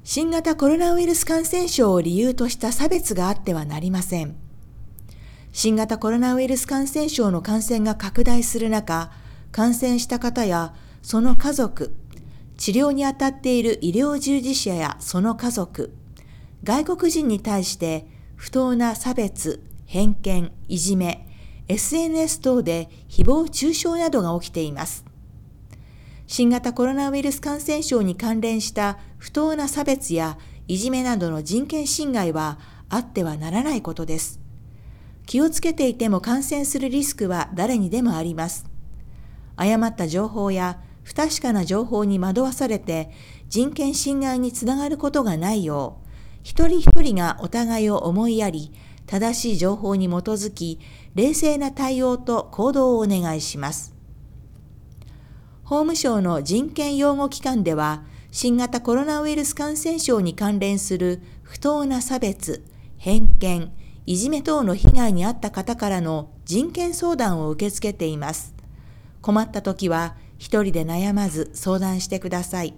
新型コロナウイルス感染症を理由とした差別があってはなりません。新型コロナウイルス感染症の感染が拡大する中、感染した方やその家族、治療に当たっている医療従事者やその家族、外国人に対して不当な差別、偏見、いじめ、SNS 等で誹謗中傷などが起きています。新型コロナウイルス感染症に関連した不当な差別やいじめなどの人権侵害はあってはならないことです。気をつけていても感染するリスクは誰にでもあります。誤った情報や不確かな情報に惑わされて人権侵害につながることがないよう、一人一人がお互いを思いやり、正しい情報に基づき、冷静な対応と行動をお願いします。法務省の人権擁護機関では、新型コロナウイルス感染症に関連する不当な差別、偏見、いじめ等の被害に遭った方からの人権相談を受け付けています。困ったときは、一人で悩まず相談してください。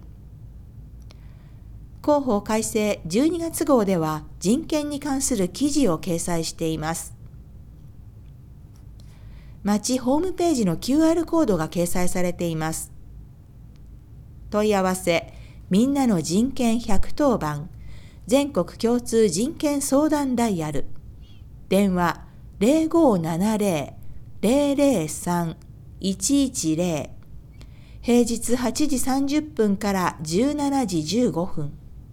広報改正12月号では人権に関する記事を掲載しています。町ホームページの QR コードが掲載されています。問い合わせ、みんなの人権110番、全国共通人権相談ダイヤル、電話 0570-003-110、平日8時30分から17時15分。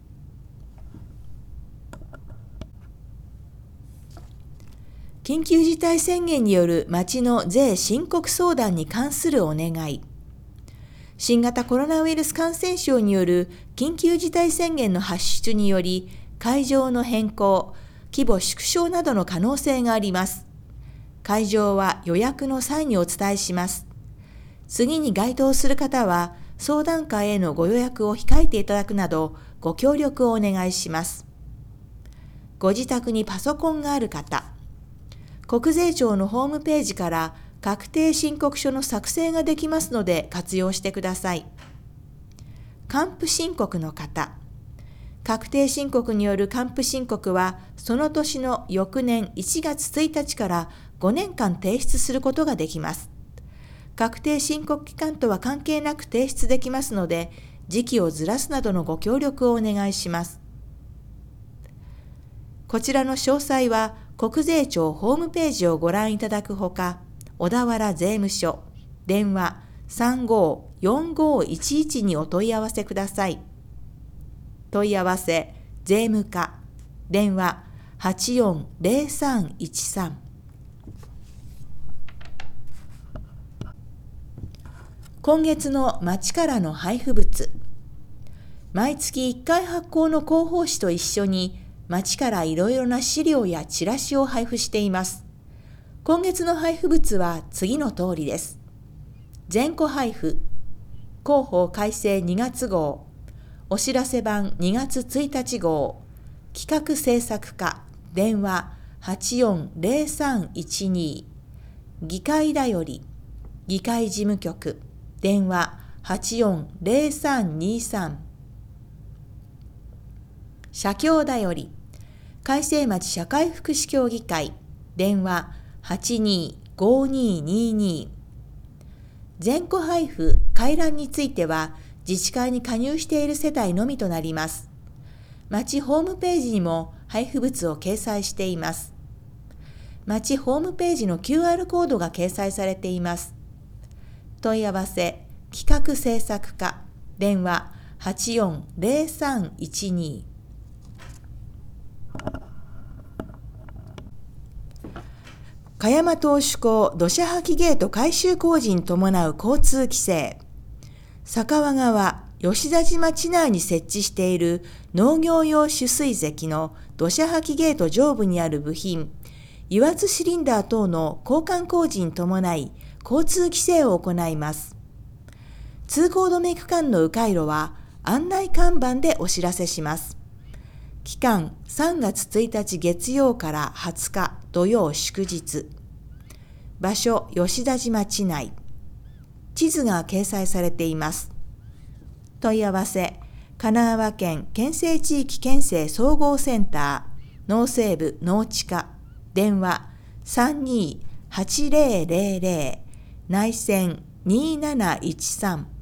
緊急事態宣言による町の税申告相談に関するお願い。新型コロナウイルス感染症による緊急事態宣言の発出により、会場の変更、規模縮小などの可能性があります。会場は予約の際にお伝えします。次に該当する方は、相談会へのご予約を控えていただくなど、ご協力をお願いします。ご自宅にパソコンがある方、国税庁のホームページから確定申告書の作成ができますので活用してください。還付申告の方、確定申告による還付申告はその年の翌年1月1日から5年間提出することができます。確定申告期間とは関係なく提出できますので、時期をずらすなどのご協力をお願いします。こちらの詳細は国税庁ホームページをご覧いただくほか、小田原税務署、電話 35-4511 にお問い合わせください。問い合わせ、税務課、電話 840313。今月の町からの配布物。毎月1回発行の広報誌と一緒に、町からいろいろな資料やチラシを配布しています。今月の配布物は次の通りです。全戸配布、広報改正2月号、お知らせ版2月1日号、企画制作課、電話 840312、議会だより、議会事務局、電話 840323、社協だより、改正町社会福祉協議会、電話 825222。全戸配布・回覧については、自治会に加入している世帯のみとなります。町ホームページにも配布物を掲載しています。町ホームページの QR コードが掲載されています。問い合わせ、企画制作課、電話 840312。香山投手港土砂破棄ゲート改修工事に伴う交通規制。佐川川吉田島地内に設置している農業用取水堰の土砂破棄ゲート上部にある部品、油圧シリンダー等の交換工事に伴い交通規制を行います。通行止め区間の迂回路は案内看板でお知らせします。期間3月1日月曜から20日土曜祝日。場所吉田島地内。地図が掲載されています。問い合わせ、 神奈川県県政地域県政総合センター農政部農地課電話 32-8000 内線2713